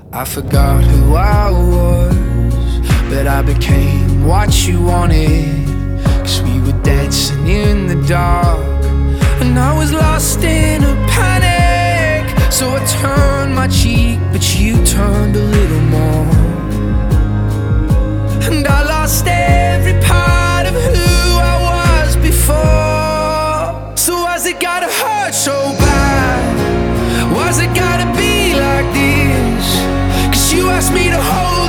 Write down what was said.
I forgot who I was, but I became what you wanted. Cause we were dancing in the dark, and I was lost in a panic. So I turned my cheek, but you turned a little more, and I lost every part of who I was before. So why's it gotta hurt so bad? Why's it gotta be like this? Cause you asked me to hold